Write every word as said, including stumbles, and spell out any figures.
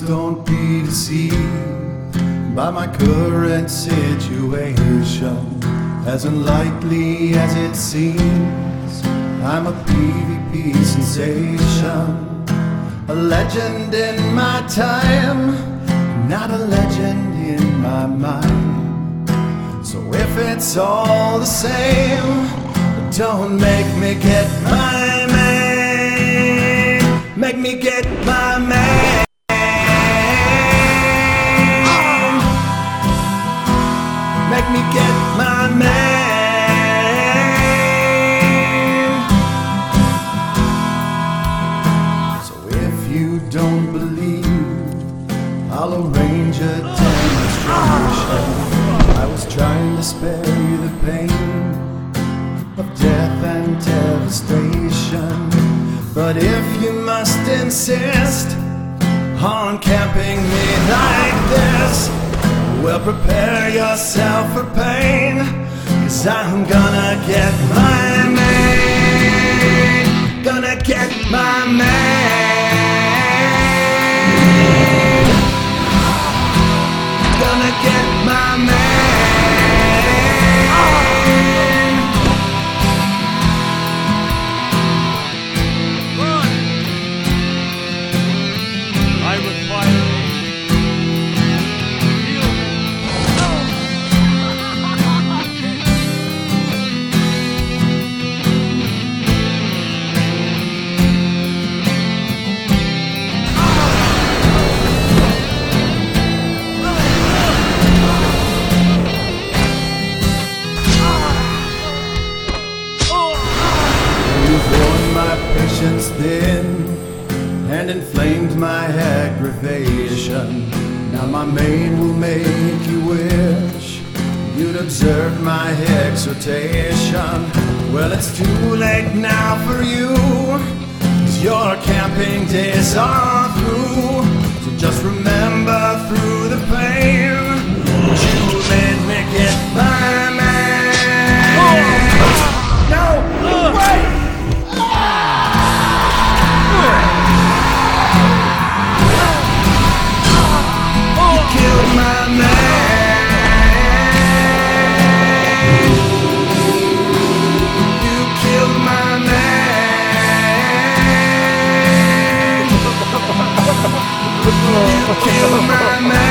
don't be deceived by my current situation. As unlikely as it seems, I'm a P V P sensation, a legend in my time, not a legend in my mind. So if it's all the same, don't make me get my man. Make me get my man. Make me get my man. So if you don't believe, I'll arrange a demonstration. I was trying to spare you the pain of death and devastation, but if you must insist on camping me like this, well, prepare yourself for pain, 'cause I'm gonna get my man. Gonna get my man. Gonna get my man. Patience thin and inflamed my aggravation. Now my mane will make you wish you'd observe my exhortation. Well, it's too late now for you, 'cause your camping days are through. So just remember through the pain that you made me get my man. No, wait! Killed my man. You killed my man. You killed my man.